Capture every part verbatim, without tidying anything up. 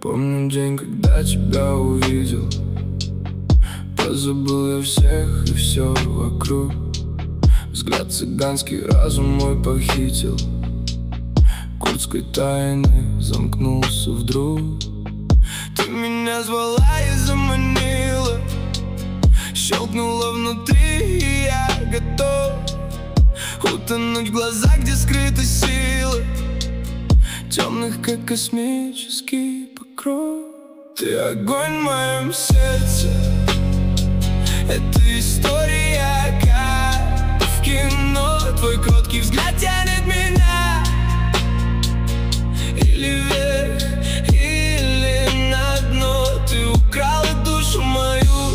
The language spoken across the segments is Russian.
Помню день, когда тебя увидел. Позабыл я всех и все вокруг. Взгляд цыганский разум мой похитил. Курдской тайны замкнулся вдруг. Ты меня звала и заманила, щелкнула внутри, и я готов утонуть в глазах, где скрыта сила, темных, как космический покров. Ты огонь в моем сердце, это история, как в кино. Твой кроткий взгляд тянет меня или вверх, или на дно. Ты украла душу мою,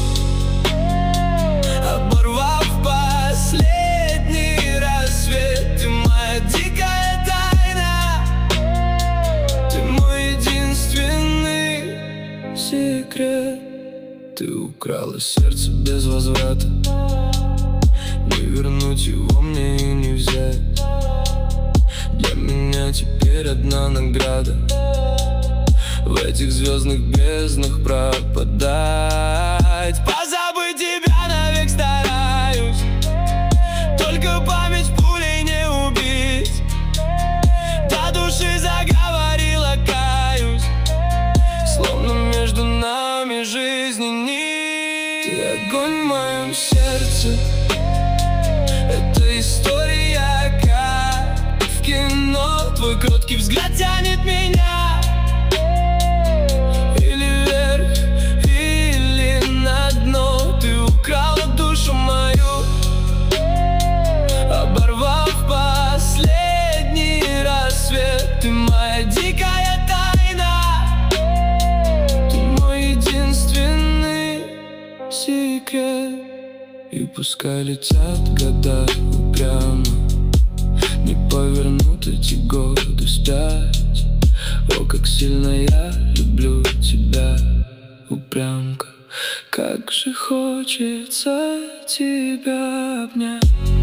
оборвав последний рассвет. Ты моя дикая тайна, ты мой единственный секрет. Ты украла сердце без возврата, не вернуть его мне и не взять. Для меня теперь одна награда в этих звездных безднах пропадать. Позабыть тебя навек стараюсь, только память пулей не убить. До души заговорила, каюсь, словно между нами жизни нить. Ты огонь в моем сердце, это история, как в кино. Твой кроткий взгляд тянет меня или вверх, или на дно. Ты украла душу мою, оборвав последний рассвет. Ты моя дикая тайна, ты мой единственный секрет. И пускай летят года упрямо, не повернут эти годы вспять. О, как сильно я люблю тебя, упрямка, как же хочется тебя обнять.